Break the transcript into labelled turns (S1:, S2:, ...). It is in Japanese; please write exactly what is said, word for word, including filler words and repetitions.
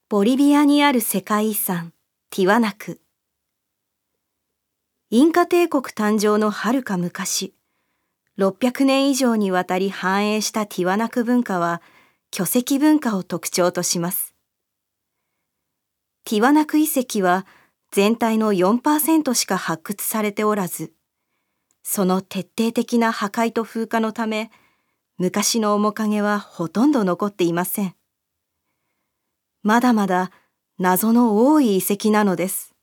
S1: ボリビアにある世界遺産、ティワナク。インカ帝国誕生のはるか昔、ろっぴゃくねん以上にわたり繁栄したティワナク文化は、巨石文化を特徴とします。ティワナク遺跡は全体の よんパーセント しか発掘されておらず、その徹底的な破壊と風化のため、昔の面影はほとんど残っていません。まだまだ謎の多い遺跡なのです。